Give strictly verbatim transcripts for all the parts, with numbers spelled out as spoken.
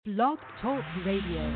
Blog Talk Radio.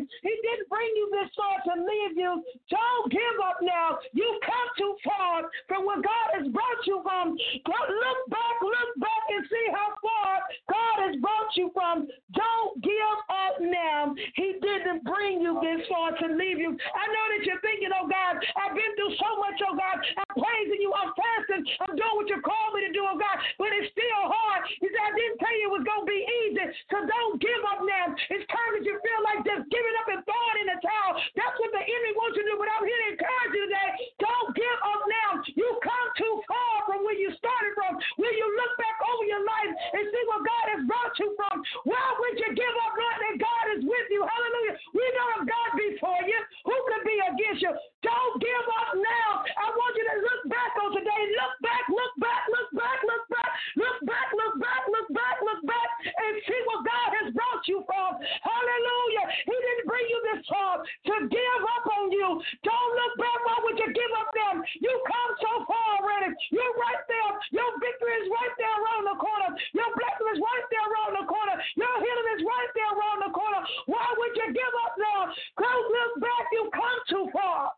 He didn't bring you this far to leave you. Don't give up now. You've come too far from where God has brought you from. Look back, look back and see how far God has brought you from. Don't give up now. He didn't bring you this far to leave you. I know that you're thinking, oh God, I've been through so much, oh God. I'm praising you. I'm fasting. I'm doing what you called me to do, oh God. But it's still hard. He said, I didn't tell you it was going to be easy. So don't give up now. It's time that you feel like just giving up and throwing in the towel. That's what the enemy wants you to do. But I'm here to encourage you today. Don't give up now. You've come too far from where you started from. When you look back over your life and see what God has brought you from, why would you give up knowing that God is with you? Hallelujah. We know if God be for you, who could be against you? Don't give up now. I want you to look back on today. Look back, look back, look back, look back, look back, look back, look back, look back, and see what God has brought you from. Hallelujah. He didn't bring you this far to give up on you. Don't look back. Why would you give up them? You come so far already. You're right there. Your victory is right there around the corner. Your blessing is right there around the corner. Your healing is right there around the corner. Why would you give up now? Don't look back. You've come too far.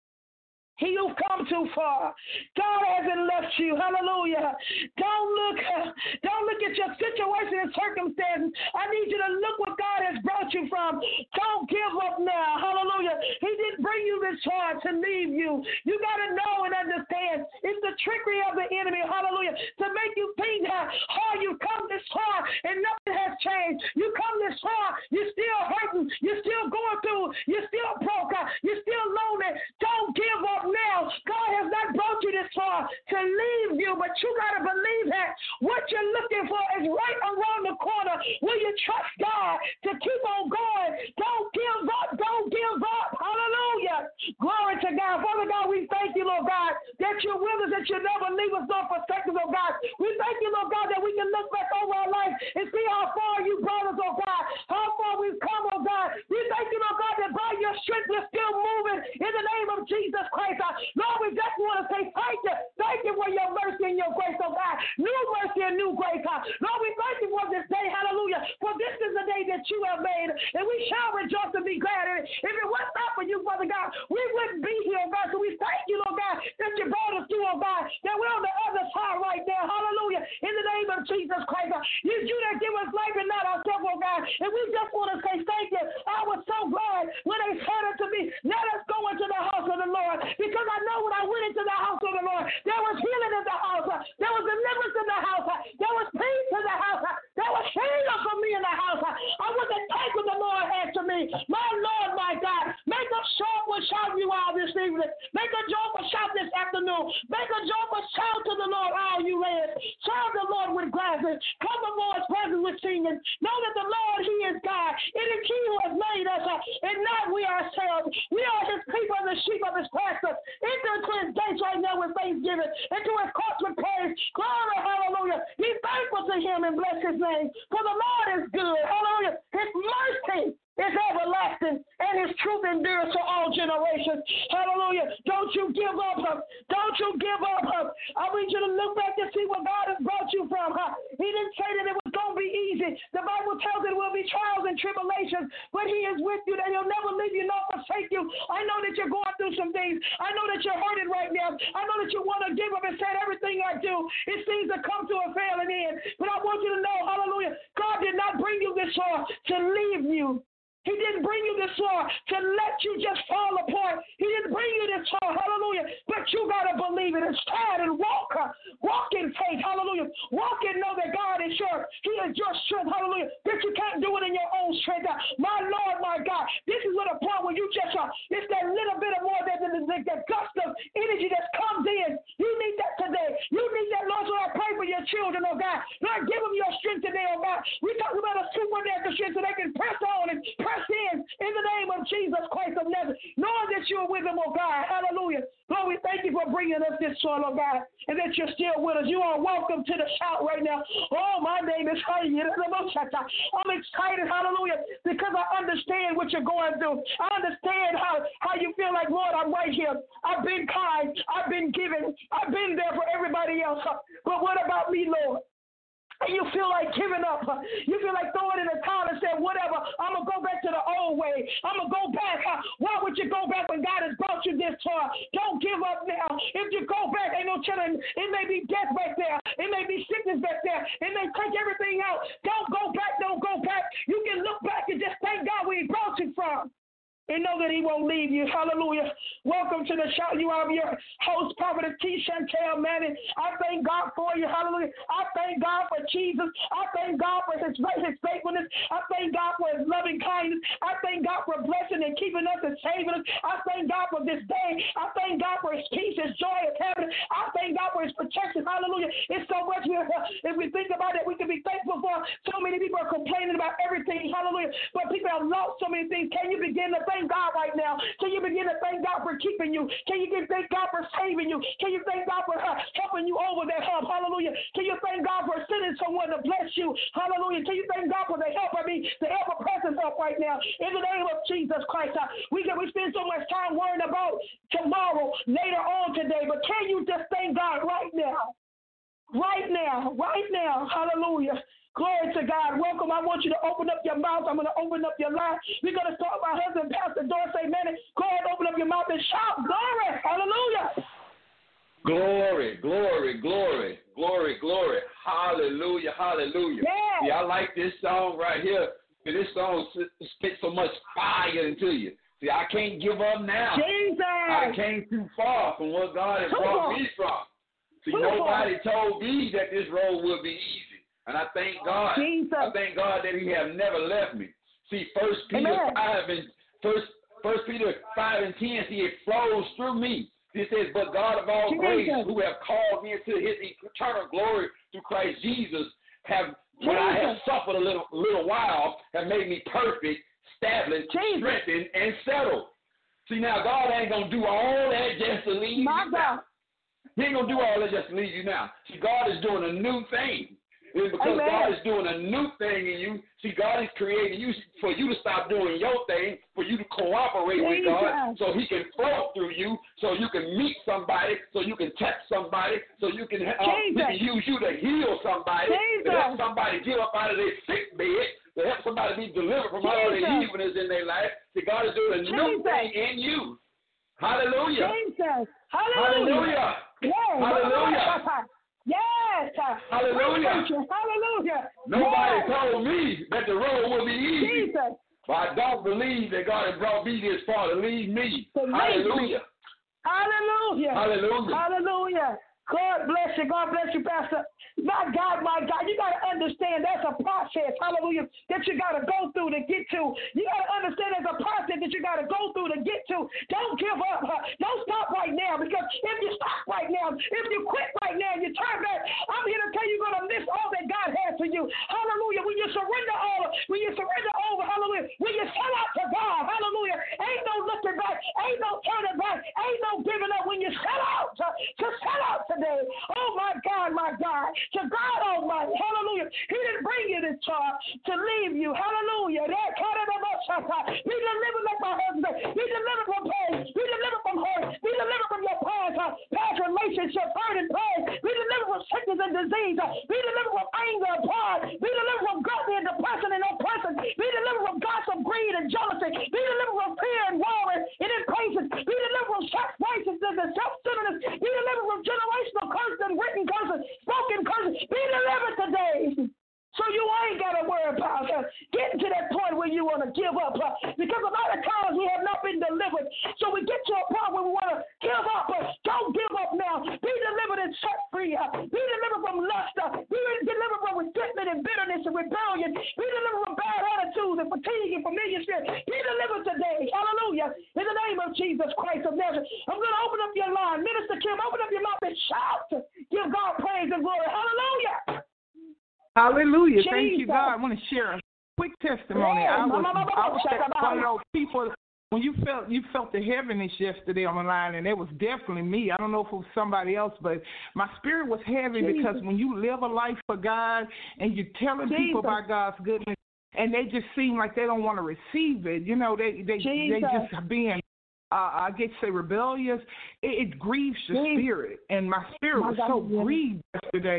You've come too far. God hasn't left you. Hallelujah. Don't look, don't look at your situation and circumstances. I need you to look what God has brought you from. Don't give up now. Hallelujah. He didn't bring you this far to leave you. You got to know and understand it's the trickery of the enemy. Hallelujah. To make you think that, oh, you've come this far and nothing has changed. You come this far. You're still hurting. You're still going through. You're still broke. You're still lonely. Don't give up now. God has not brought you this far to leave you, but you got to believe that what you're looking for is right around the corner. Will you trust God to keep on going? Don't give up. Don't give up. Hallelujah. Glory to God. Father God, we thank you, Lord God, that you're with us, that you never leave us nor forsake us, oh God. We thank you, Lord God, that we can look back over our life and see how far you brought us, oh God, how far we've come, oh God. We thank you, Lord God, that by your strength we're still moving in the name of Jesus Christ. Lord, we just want to say thank you. Thank you for your mercy and your grace, oh God. New mercy and new grace, huh? Lord, we thank you for this day. Hallelujah. For this is the day that you have made, and we shall rejoice and be glad in it. If it was not for you, Father God, we wouldn't be here, oh God. So we thank you, Lord God, that you brought us through, oh God, that we're on the other side right now. Hallelujah. In the name of Jesus Christ. You, you that give us life and not ourselves, oh God. And we just want to say thank you. I was so glad when they said unto me, let us go into the house of the Lord. Because I know when I went into the house of the Lord, there was healing in the house. There was deliverance in the house. There was peace in the house. There was freedom for me in the house. I want to take what the Lord had to me. My Lord, my God, make a joyful shout you all this evening. Make a joyful shout this afternoon. Make a joyful shout to the Lord, all you lands. Serve the Lord with gladness. Come before his presence with singing. Know that the Lord, he is God. It is he who has made us, and not we ourselves. We are his people and the sheep of his pasture. Enter into his gates right now with thanksgiving, into his courts with praise. Glory, hallelujah. Be thankful to him and bless his name. For the Lord is good. Hallelujah. His mercy is everlasting, and his truth endures to all generations. Hallelujah. Don't you give up. Huh? Don't you give up. Huh? I want you to look back and see where God has brought you from. Huh? He didn't say that it was going to be easy. The Bible tells it will be trials and tribulations, but he is with you, that he'll never leave you nor forsake you. I know that you're going through some things. I know that you're hurting right now. I know that you want to give up and say everything I do, it seems to come to a failing end. But I want you to know, hallelujah, God did not bring you this far to leave you. He didn't bring you this far to let you just fall apart. He didn't bring you this far, hallelujah. But you got to believe it and stand and walk. Walk in faith, hallelujah. Walk and know that God is yours. He is your strength, hallelujah. That you can't do it in your own strength. My Lord, my God, this is what a point where you just, uh, it's that little bit of more, that, that, that gust of energy that comes in. You need that today. You need that, Lord, so I pray for your children, oh God. Lord, give them your strength today, oh God. We talk about a supernatural strength so they can press on and press in in the name of Jesus Christ of Nazareth, knowing that you're with them, oh God. Hallelujah. Lord, we thank you for bringing us this soil, oh God, and that you're still with us. You are welcome to the shout right now. Oh, my name is Heidi. I'm excited, hallelujah, because I understand what you're going through. I understand how, how you feel like, Lord, I'm right here. I've been kind. I've been giving. I've been there for everybody else. But what about me, Lord? And you you feel like giving up. You feel like throwing in the towel and saying, whatever, I'm going to go back to the old way. I'm going to go back. Why would you go back when God has brought you this far? Don't give up now. If you go back, ain't no chilling. It may be death back there. It may be sickness back there. It may take everything out. Don't go back. Don't go back. You can look back and just thank God where he brought you from. And know that he won't leave you. Hallelujah. Welcome to the shout. You are your host, Prophet T. Chantel Manning. I thank God for you. Hallelujah. I thank God for Jesus. I thank God for his, his faithfulness. I thank God for his loving kindness. I thank God for blessing and keeping us and saving us. I thank God for this day. I thank God for his peace, his joy, his happiness. I thank God for his protection. Hallelujah. It's so much we, if we think about it, we can be thankful for. So many people are complaining about everything. Hallelujah. But people have lost so many things. Can you begin to thank God right now? Can you begin to thank God for keeping you? Can you thank God for saving you? Can you thank God for uh, helping you over that hump? Hallelujah. Can you thank God for sending someone to bless you? Hallelujah. Can you thank God for the help? I mean, the ever present help right now. In the name of Jesus Christ, uh, we can we spend so much time worrying about tomorrow, later on today, but can you just thank God right now? Right now, right now. Hallelujah. Glory to God. Welcome. I want you to open up your mouth. I'm going to open up your line. We're going to start my husband, Pastor Dorsey Manning. Go ahead, open up your mouth and shout glory. Hallelujah. Glory, glory, glory, glory, glory. Hallelujah, hallelujah. Yeah. See, I like this song right here. This song spits so much fire into you. See, I can't give up now. Jesus. I came too far from what God has brought me from. See, nobody told me that this road would be easy. And I thank God. Jesus. I thank God that he has never left me. See, First Peter Amen. five and First First Peter five and ten, see, it flows through me. It says, but God of all Jesus. grace, who have called me into his eternal glory through Christ Jesus, have when I have suffered a little little while, have made me perfect, established, Jesus. strengthened, and settled. See, now God ain't gonna do all that just to leave you now. He ain't gonna do all that just to leave you now. See, God is doing a new thing. It's because Amen. God is doing a new thing in you. See, God is creating you for you to stop doing your thing, for you to cooperate with God so he can flow through you, so you can meet somebody, so you can touch somebody, so you can, uh, he can use you to heal somebody, to help somebody get up out of their sick bed, to help somebody be delivered from all the evilness in their life. See, God is doing a new Jesus. thing in you. Hallelujah. Jesus. Hallelujah. Hallelujah. Yes. Hallelujah. Yes. Hallelujah. Hallelujah. Nobody yes. told me that the road would be easy. Jesus. But I don't believe that God has brought me this far to leave me. To Hallelujah. Hallelujah. Hallelujah. Hallelujah. God bless you. God bless you, Pastor. My God, my God, you got to understand that's a process, hallelujah, that you got to go through to get to. You got to understand there's a process that you got to go through to get to. Don't give up. Huh? Don't stop right now, because if you stop right now, if you quit right now and you turn back, I'm here to tell you you're going to miss all that God has for you. Hallelujah. When you surrender all, when you surrender over, hallelujah, when you sell out to God, hallelujah, ain't no looking back, ain't no turning back, ain't no giving up. When you sell out, to, to sell out today, oh my God, my God, to God Almighty, hallelujah. He didn't bring you this far to leave you, hallelujah. Be delivered like my husband. Be delivered from pain. Be delivered from hurt. Be delivered from your past, uh, past relationships, hurt and pain. Be delivered from sickness and disease. Uh, be delivered from anger and pride. Be delivered from gluttony and depression and oppression. Be delivered from gossip, greed, and jealousy. Be delivered from fear and worry and impatience. Be delivered from self-righteousness and self-centeredness. Be delivered from generational curses and written curses, spoken curses. Be delivered today. So you ain't got to worry about uh, getting to that point where you want to give up. Uh, because a lot of times we have not been delivered. So we get to a point where we want to give up. Uh, don't give up now. Be delivered and set free. Uh, be delivered from lust. Uh, be delivered from resentment and bitterness and rebellion. Be delivered from bad attitudes and fatigue and familiar spirit. Be delivered today. Hallelujah. In the name of Jesus Christ of Nazareth. I'm going to open up your line. Minister Kim, open up your mouth and shout. Give God praise and glory. Hallelujah. Hallelujah. Jesus. Thank you, God. I want to share a quick testimony. Yeah. I was, I was one of those people, when you felt you felt the heaviness yesterday on the line, and it was definitely me. I don't know if it was somebody else, but my spirit was heavy Jesus. Because when you live a life for God and you're telling Jesus. People about God's goodness, and they just seem like they don't want to receive it, you know, they they, they just being, uh, I get to say rebellious, it, it grieves your Jesus. Spirit. And my spirit my was God, so yeah. grieved yesterday.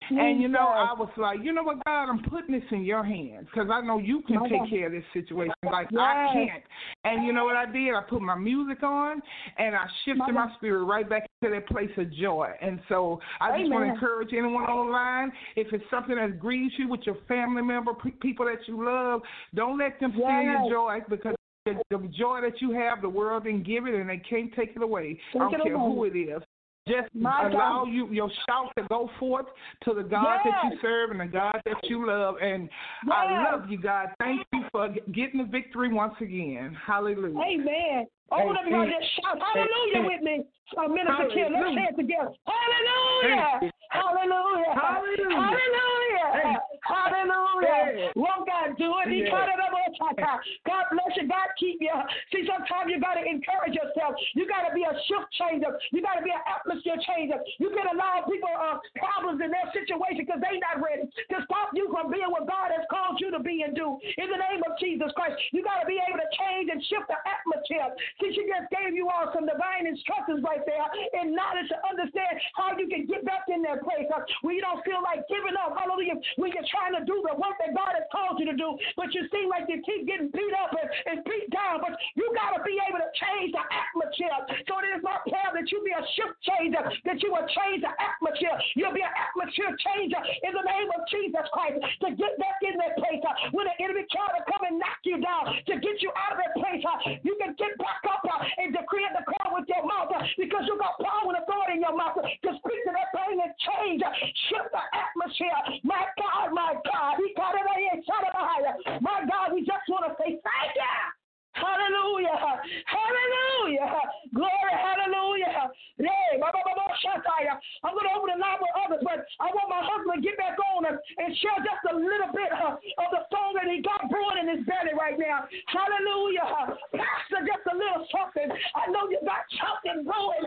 And, you know, I was like, you know what, God, I'm putting this in your hands because I know you can take care of this situation like yes. I can't. And you know what I did? I put my music on, and I shifted my, my spirit right back to that place of joy. And so I Amen. just want to encourage anyone on the line, if it's something that grieves you with your family member, people that you love, don't let them steal yes. your joy because the joy that you have, the world didn't give it, and they can't take it away. Take I don't care away. who it is. Just My allow God. you your shout to go forth to the God yes. that you serve and the God that you love. And yes. I love you, God. Thank you for getting the victory once again. Hallelujah. Amen. Open up your just shout hallelujah with me. Uh, Minister Kim, let's say it together. Hallelujah. Hallelujah. Hallelujah. Hallelujah. Hallelujah. Won't God do it? He cut it up. God bless you. God keep you. See, sometimes you got to encourage yourself. You got to be a shift changer. You got to be an atmosphere changer. You can allow people uh, problems in their situation because they're not ready to stop you from being what God has called you to be and do. In the name of Jesus Christ, you got to be able to change and shift the atmosphere. See, she just gave you all some divine instructions right there and knowledge to understand how you can get back in that place uh, where you don't feel like giving up. Hallelujah. When you're trying to do the work that God has called you to do, but you seem like you keep getting beat up and, and beat down. But you got to be able to change the atmosphere. So it is my prayer that you be a shift changer, that you will change the atmosphere. You'll be an atmosphere changer in the name of Jesus Christ to get back in that place. Uh, when the enemy tries to come and knock you down, to get you out of that place, uh, you can get back up uh, and decree and declare with your mouth uh, because you got power and authority in your mouth uh, to speak to that thing and change, uh, shift the atmosphere. My God, my God, he got it in, shot it behind. My God, we just want to say thank you. Hallelujah. Hallelujah. Glory. Hallelujah. I'm going to open the line with others, but I want my husband to get back on and, and share just a little bit uh, of the song that he got brewing in his belly right now. Hallelujah. Pastor, just a little something. I know you got something brewing.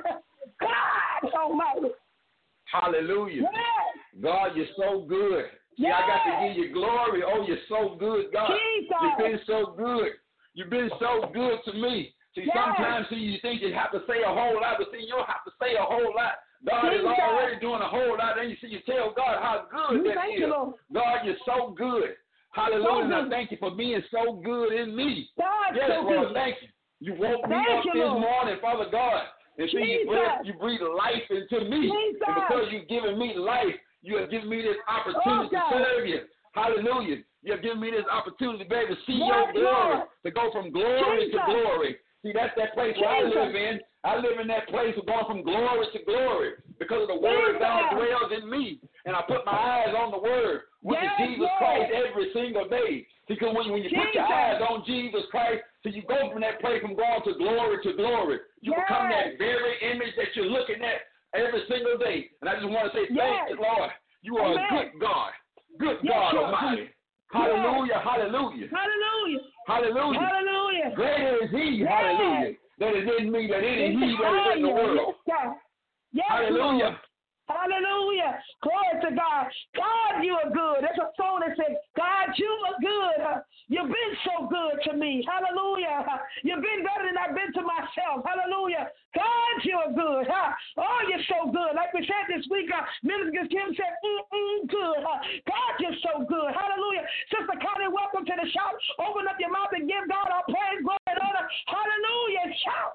God Almighty. Hallelujah. Yes. God, you're so good. See, yes. I got to give you glory. Oh, you're so good, God. Jesus. You've been so good. You've been so good to me. See, yes. sometimes see, you think you have to say a whole lot, but see, you don't have to say a whole lot. God Jesus. is already doing a whole lot, and you see, you tell God how good you that is. You, God, you're so good. Hallelujah. So and I thank you for being so good in me. God, yes, so Lord, good. Thank you. You woke me thank up you, this Lord. morning, Father God, and see, you breathe, you breathe life into me. Jesus. And because you've given me life, you have given me this opportunity oh, to serve you. Hallelujah. You have given me this opportunity to be able to see yes, your glory, Lord. to go from glory Jesus. to glory. See, that's that place where Jesus. I live in. I live in that place of going from glory to glory because of the word that dwells in me. And I put my eyes on the word, which yes, is Jesus Lord. Christ every single day. Because when you, when you put your eyes on Jesus Christ, so you go from that place from going to glory to glory. You yes. become that very image that you're looking at every single day. And I just want to say yes. thank you, Lord. You are Amen. a good God. Good yes, God Lord. Almighty. Hallelujah, yes. hallelujah. Hallelujah. Hallelujah. Hallelujah. Greater is he, yes. hallelujah, that is in me than any he that is in the world. Yes, yes, hallelujah. Hallelujah. Glory to God. God, you are good. There's a song that says, God, you are good. You've been so good to me. Hallelujah. You've been better than I've been to myself. Hallelujah. God, you are good. Huh? Oh, you're so good. Like we said this week, uh, Minister Kim said, mm-mm, good. Huh? God, you're so good. Hallelujah. Sister Connie, welcome to the shout. Open up your mouth and give God our praise, glory, and honor. Hallelujah. Shout.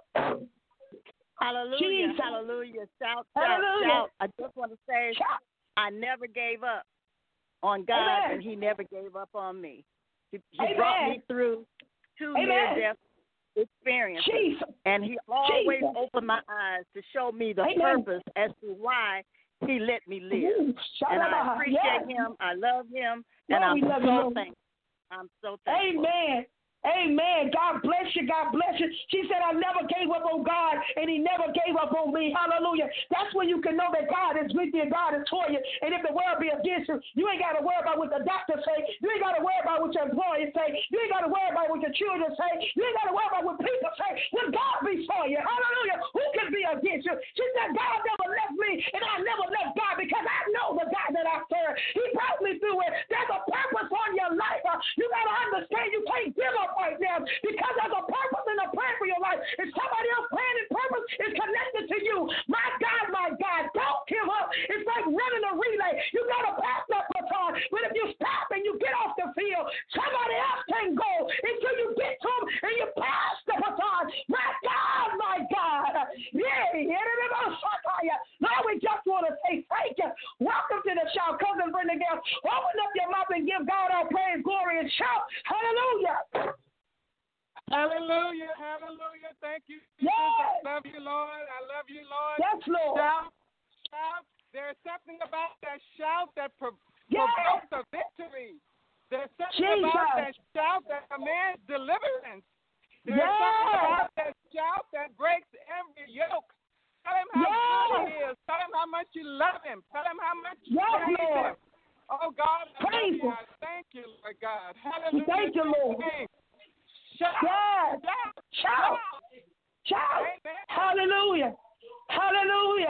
Hallelujah, Jesus. hallelujah, shout, shout, hallelujah. shout. I just want to say shout. I never gave up on God, Amen. and he never gave up on me. He, he brought me through two near-death experiences, Jesus. and he always Jesus. opened my eyes to show me the Amen. purpose as to why he let me live. And I appreciate yes. him, I love him, and Lord, I'm so thankful. I'm so thankful. Amen. Amen. God bless you. God bless you. She said, I never gave up on God, and he never gave up on me. Hallelujah. That's when you can know that God is with you and God is for you. And if the world be against you, you ain't got to worry about what the doctors say. You ain't got to worry about what your employers say. You ain't got to worry about what your children say. You ain't got to worry about what people say. When God be for you, hallelujah, who can be against you? She said, God never left me, and I never left God because I know the God that I serve. He brought me through it. There's a purpose on your life. Uh, you got to understand you can't give up right now because there's a purpose and a plan for your life. And somebody else's plan and purpose is connected to you. My God, my God, don't give up. It's like running a relay. You got to you stop and you get off the field, somebody else can go until you get to them and you pass the baton. My God, my God. Yeah, Lord, we just want to say thank you. Welcome to the shout. Cousin Brenda Gale, open up your mouth and give God all praise, glory, and shout. Hallelujah. Hallelujah, hallelujah. Thank you, Jesus. Yes. I love you, Lord. I love you, Lord. Yes, Lord. Shout, shout. There's something about that shout that pro- yes. provokes a victory. There's something Jesus. about that shout that commands deliverance. There's yes. something about that shout that breaks every yoke. Tell him how yes. good he is. Tell him how much you love him. Tell him how much you yes, praise Lord. him. Oh, God, I praise love you. I thank you, Lord God. Hallelujah. Thank you, Lord. Shout. Yes. Shout. Shout. Shout. Amen. Hallelujah. Hallelujah.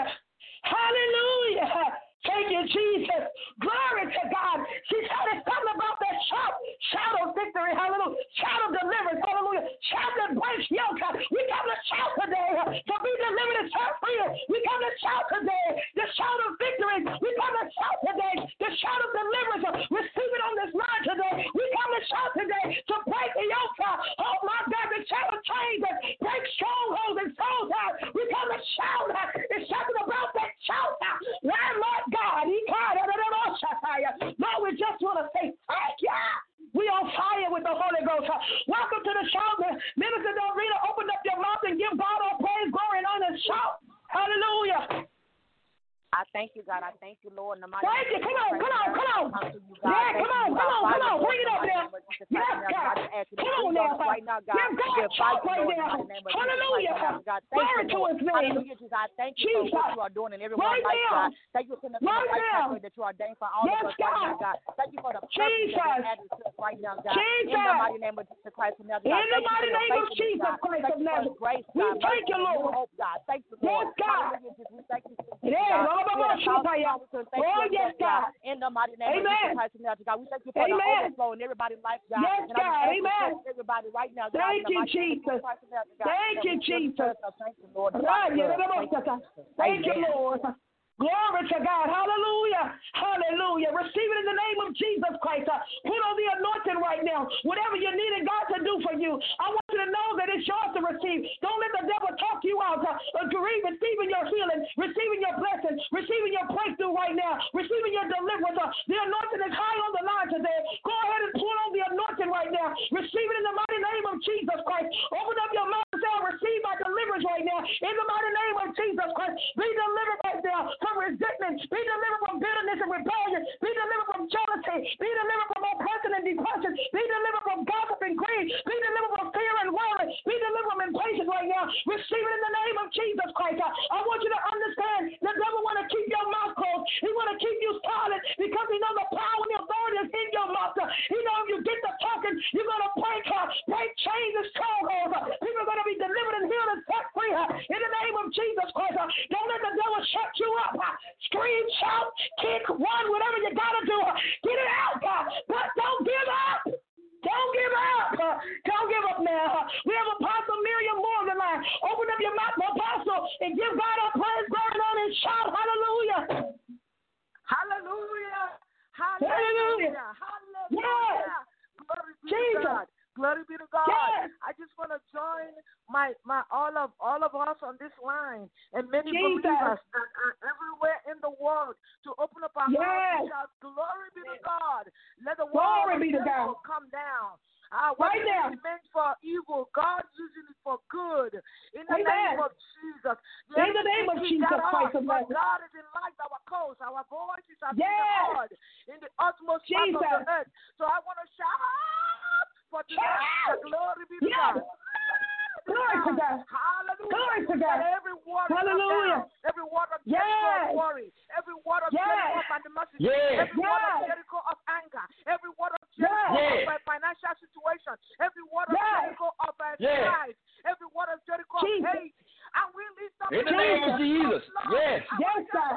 Hallelujah. Thank you, Jesus. Glory to God. She said it's something about that shout. Shout of victory. Hallelujah. Shout of deliverance. Hallelujah. Shout that breaks yoke. We come to shout today to be delivered and set free. We come to shout today. The shout of victory. We come to shout today. The shout of deliverance. Receive it on this line today. We come to shout today to break the yoke. Oh my God, the shout of chains that break strongholds and souls out. We come to shout. It's something about that shout. Why, Lord God, he cried. Lord, we just want to say thank you. We on fire with the Holy Ghost. Welcome to the shout. Minister Del Rita, open up your mouth and give God all praise, glory, and honor. Shout. Hallelujah. I thank you, God. I thank you, Lord. No thank you. Come on, come on, come on. Yeah, come on, come on, come on. Bring it up there. Yes, God. Come on now. Right now, God. Give God shout right now. Hallelujah. Glory to his name. Hallelujah, Jesus. I thank you for what you are doing in everyone's life, God. Thank you for the right pathway that you are ordained for all of us right now, God. Thank you for the purpose that you added to us right now, God. In the mighty name of Jesus Christ of Nazareth. In the mighty name of Jesus Christ of Nazareth. We thank you, Lord. God. Thank you, Lord. Yes, God. We thank you. Yeah, oh, yes, God. In the mighty name Amen. of Jesus Christ, God, we thank you for Amen. the overflow in everybody's life, God. Yes, and God. Amen. Everybody right now, God. Thank you, Jesus. Thank you, Jesus. Thank you, Lord. Thank you, Lord. Glory to God. Hallelujah. Hallelujah. Receive it in the name of Jesus Christ. Uh, put on the anointing right now. Whatever you needed God to do for you, I want you to know that it's yours to receive. Don't let the devil talk you out of uh, receiving your healing, receiving your blessing, receiving your breakthrough right now, receiving your deliverance. Uh, the anointing is high on the line today. Go ahead and pull on the anointing right now. Receive it in the mighty name of Jesus Christ. Open up your mouth and say, I receive my deliverance right now. In the mighty name of Jesus Christ. Be delivered right now from resentment, be delivered from bitterness and rebellion, be delivered from jealousy, be delivered from oppression and depression, be delivered from gossip and greed, be delivered from fear and worry, be delivered from impatience right now. Receive it in the name of Jesus Christ. I want you to understand the devil want to keep your mouth closed. He want to keep you silent because he knows the power and the authority is in your mouth. He knows if you get to talking, you're going to break her, break chains and strongholds. People are going to be delivered and healed and set free in the name of Jesus Christ. Don't let the devil shut you up. Scream, shout, kick, run, whatever you got to do. Get it out, God. But don't give up. Don't give up. Don't give up now. We have Apostle Miriam Moore on the line. Open up your mouth, Apostle, and give God a praise, glory, on and shout hallelujah. Hallelujah. Hallelujah. Hallelujah. Hallelujah. Yes. Glory be Jesus. to God. Glory be to God. Yes. I just want to join my my all of all of us on this line and many Jesus. believers that are everywhere in the world to open up our yes. hearts and shout, glory be to God. Let the glory word be to God. come down. Uh, what right now. is meant for evil, God's using it for good. In the Amen. name of Jesus. The in the name of Jesus Christ of Nazareth. God is in light our cause. Our voices are yes. being heard in the utmost part of the earth. So I want to shout for today. Glory be to yes. God. Glory to God. Hallelujah. Glory to God. That every word Hallelujah. Down, every word of yes. Jericho of worry, every word of yes. Jericho of animosity, yes. every yes. word of Jericho of anger, every word of Jericho yes. of a financial situation, every word of yes. Jericho of a yes. strife, every word of Jericho Jesus. of hate. And we lift up in the name of Jesus. Yes. Yes, God.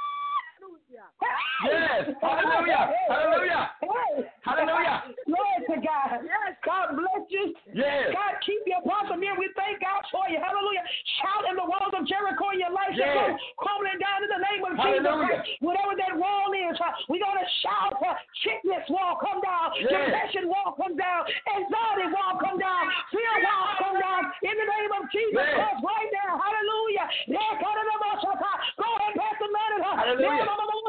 Yes. Hallelujah. Hallelujah. Hallelujah. Glory to God. Yes. God bless you. Yes. God keep your apostle here. We thank God for you. Hallelujah. Shout in the walls of Jericho in your life. Yes. Crumbling down in the name of Hallelujah. Jesus. Whatever that wall is, uh, we're going to shout uh, sickness, wall come down. Yes. Depression wall come down. Anxiety wall come down. Fear wall come down. In the name of Jesus yes. Christ right now. Hallelujah. Go ahead, Pastor Manning. Hallelujah.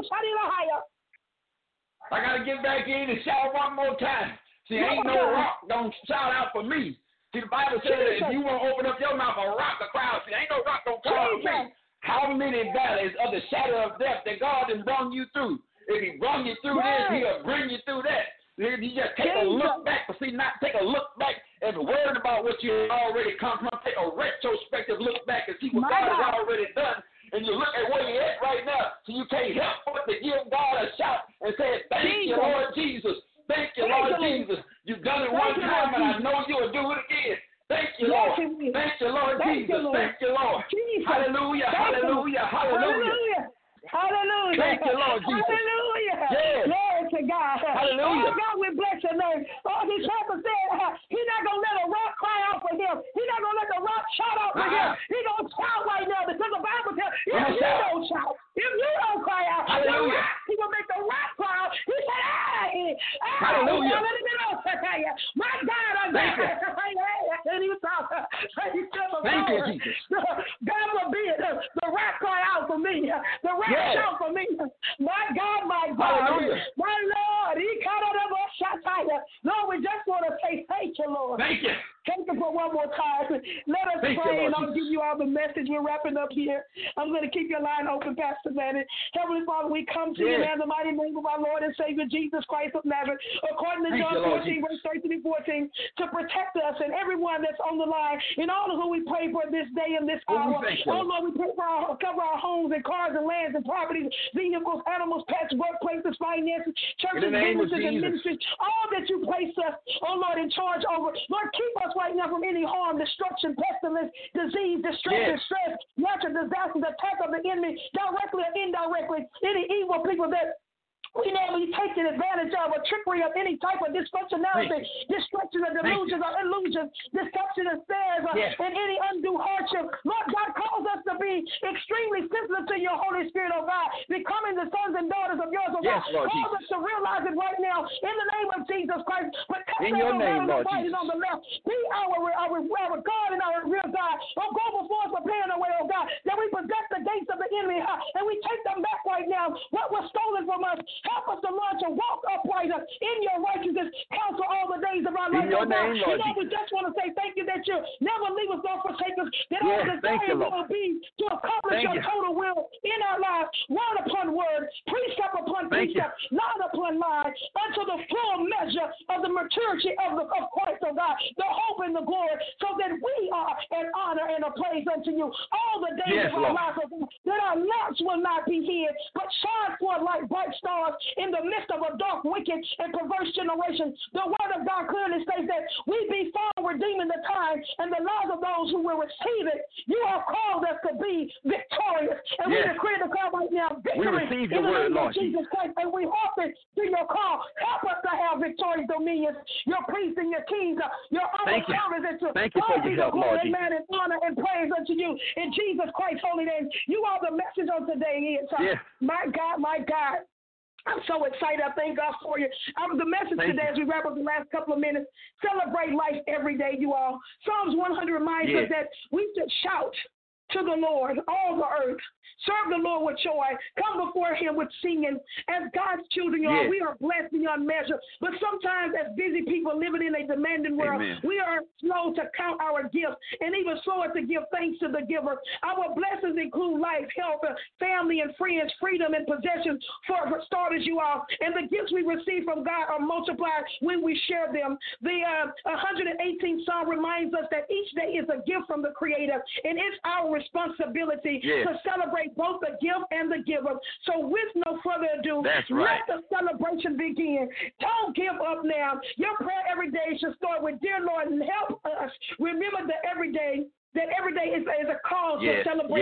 I got to get back in and shout one more time. See, ain't no rock don't shout out for me. See, the Bible says that if you want to open up your mouth, a rock the crowd. See, ain't no rock don't call me. How many valleys of the shadow of death that God has brought you through? If he brought you through yes. this, he'll bring you through that. If you just take Jesus. a look back, but see, not take a look back and worry about what you already come from. Take a retrospective look back and see what My God, God has already done. And you look at where you're at right now, so you can't help but to give God a shout and say, thank Jesus. you, Lord Jesus. Thank you, Lord Thank Jesus. You've done it Thank one time, and I know you'll do it again. Thank you, Lord. Thank you, Lord Thank Jesus. You, Lord. Thank you, Lord. Jesus. Hallelujah, hallelujah, hallelujah. Hallelujah. Thank you, Lord Jesus. Hallelujah. Yes. Glory to God. Hallelujah. Oh, God, we bless your name. Oh, his purpose said uh, he's not going to let a rock cry out for him. He's not going to let the rock shout out for uh-huh. him. He's going to shout right now because the Bible tells if you shout. don't shout, if you don't cry out, Hallelujah. Rock, he will make the rock cry out. He said, hey, hey, Hallelujah. My God, I'm Thank you. And he talk. Thank you, Jesus. God forbid the rock cry out for me. The rock yes. shout for me. My God, my God. Hallelujah. My Lord. He kind of Lord, we just want to say thank you, Lord. Thank you. Thank you for one more time. Let us Thank pray, you, and I'll give you all the message. We're wrapping up here. I'm going to keep your line open, Pastor Manning. Heavenly Father, we come to yes. you in the mighty name of our Lord and Savior, Jesus Christ of Nazareth, according to Thank John you, fourteen, verse thirteen and fourteen, to protect us and everyone that's on the line, and all of who we pray for this day and this oh, hour. Oh, Lord, we pray for our, cover our homes and cars and lands and properties, vehicles, animals, pets, workplaces, finances, churches, businesses, and ministries, all that you place us, oh, Lord, in charge over. Lord, keep us right now from any harm, destruction, pestilence, disease, distress, yes. distress, natural disasters, attack of the enemy, directly or indirectly, any evil people that we never be taken advantage of, a trickery of any type of dysfunctionality, destruction of delusions or illusions, deception of snares, yes. and any undue hardship. Lord God, calls us to be extremely sensitive to your Holy Spirit, oh God, becoming the sons and daughters of yours, oh yes, God. Lord Cause Jesus. us to realize it right now in the name of Jesus Christ. But in your name, Lord Jesus. On the left. Be our, our, our God and our real God. Oh, go before us, preparing the way, oh God, that we possess the gates of the enemy, huh? and we take them back right now. What was stolen from us, help us to learn to walk upright in your righteousness, counsel all the days of our life. In your name, Lord you know, we just want to say thank you that you never leave us nor forsake us, that yes, our desire will be to accomplish thank your you. total will in our lives, word upon word, precept upon thank precept, you. line upon line, unto the full measure of the maturity of, the, of Christ, oh God, the hope and the glory, so that we are an honor and a praise unto you all the days yes, of our Lord. lives, oh God, that our lamps will not be hid, but shine forth like bright stars in the midst of a dark, wicked, and perverse generation. The word of God clearly states that we be found redeeming the time and the lives of those who will receive it. You have called us to be victorious, and yes. we decree the call right now victory we receive your in the word, name Lord of Jesus Christ, and we hearken to your call. Help us to have victorious dominions, your priests and your kings, your honor service, and to Thank you for your help, Lord. Amen, and honor and praise unto you in Jesus Christ's holy name. You are the message of today. Is uh, yes. my God, my God. I'm so excited. I thank God for you. Um, the message thank today, you. as we wrap up the last couple of minutes, celebrate life every day, you all. Psalms one hundred reminds yes. us that we should shout to the Lord, all the earth. Serve the Lord with joy. Come before him with singing. As God's children, y'all, yes. we are blessed beyond measure. But sometimes as busy people living in a demanding world, Amen. we are slow to count our gifts and even slower to give thanks to the giver. Our blessings include life, health, family, and friends, freedom, and possessions for, for starters, you all. And the gifts we receive from God are multiplied when we share them. The uh, one hundred eighteenth Psalm reminds us that each day is a gift from the Creator, and it's our responsibility yes. to celebrate both the gift and the giver. So with no further ado, That's let right. the celebration begin. Don't give up now. Your prayer every day should start with, dear Lord, help us. Remember that every day, that every day is, is a call yes. to celebration. Yes.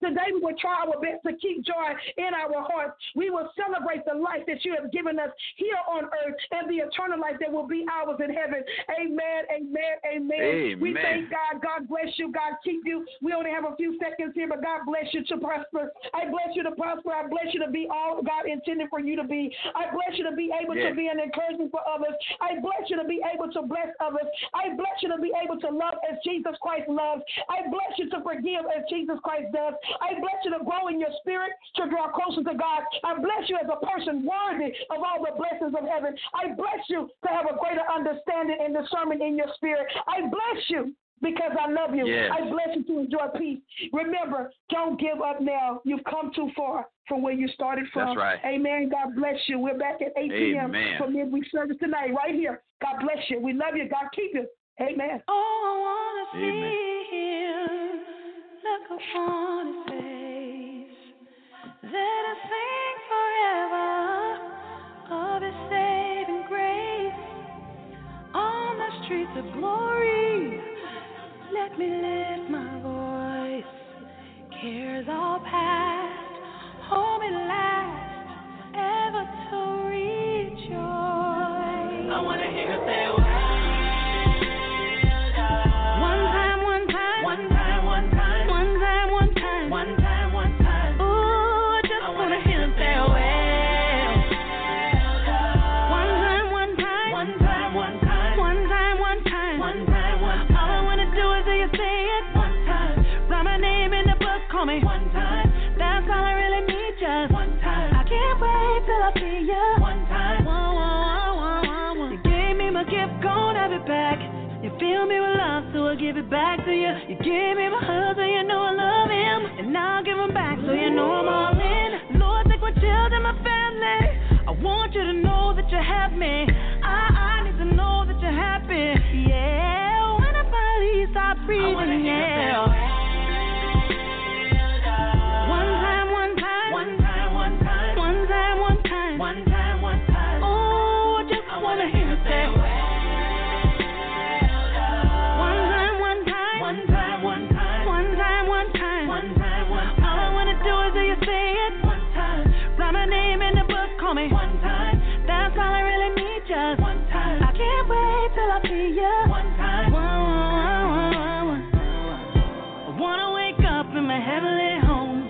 Today we will try our best to keep joy in our hearts. We will celebrate the life that you have given us here on earth and the eternal life that will be ours in heaven. Amen, amen, amen. Amen. We thank God. God bless you. God keep you. We only have a few seconds here, but God bless you to prosper. I bless you to prosper. I bless you to be all God intended for you to be. I bless you to be able yes. to be an encouragement for others. I bless you to be able to bless others. I bless you to be able to love as Jesus Christ loves. I bless you to forgive as Jesus Christ does. I bless you to grow in your spirit, to draw closer to God. I bless you as a person worthy of all the blessings of heaven. I bless you to have a greater understanding and discernment in your spirit. I bless you because I love you. Yes. I bless you to enjoy peace. Remember, don't give up now. You've come too far from where you started from. That's right. Amen. God bless you. We're back at eight p.m. for midweek service tonight, right here. God bless you. We love you. God keep you. Amen. Oh, I want to see him. Look upon his face. Let us sing forever of his saving grace. On the streets of glory, let me lift my voice. Cares all past, hold me last, ever to rejoice. I want to hear you say, me one time, that's all I really need, just one time. I can't wait till I see you one time. Whoa, whoa, whoa, whoa, whoa. You gave me my gift, gon' have it back. You fill me with love, so I give it back to you. You gave me my husband, you know I love him, and now I'll give him back, so you know I'm all in. Lord, take my children, my family. I want you to know that you have me. I, I need to know that you're happy. Yeah, when I finally stop breathing, yeah. Me one time, that's all I really need, just one time. I can't wait till I see you one time. Whoa, whoa, whoa, whoa. I wanna wake up in my heavenly home.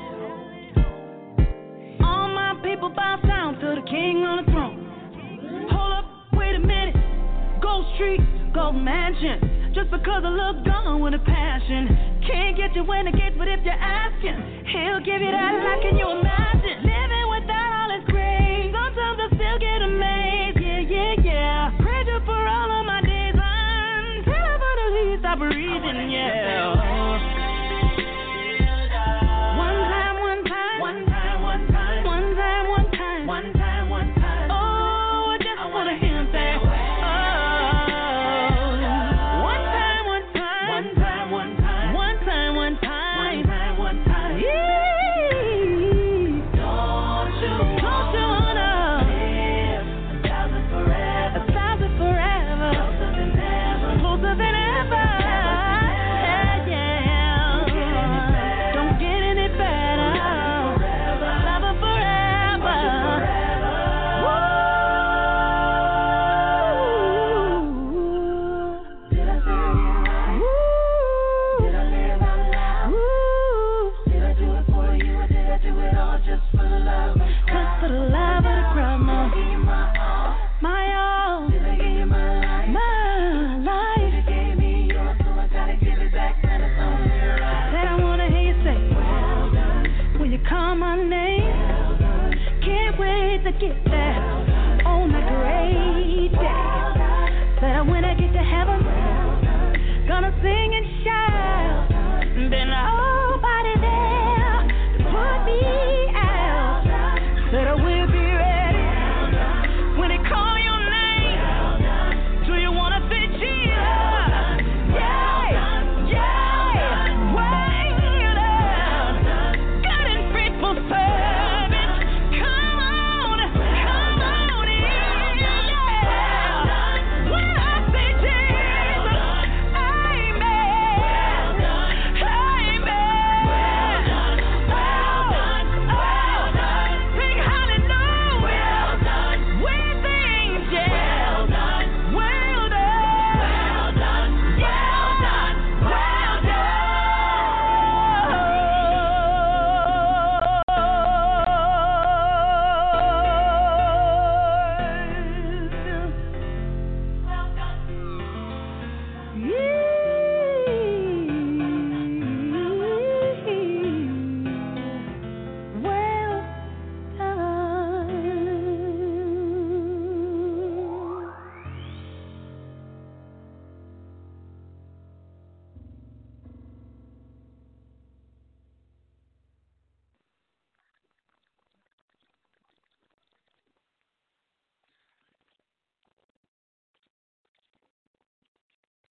All my people bow down to the King on the throne. Hold up, wait a minute. Gold Street, Gold Mansion. Just because I look gone with a passion. Can't get you in the gates, but if you're asking, he'll give you that. Like, can you imagine?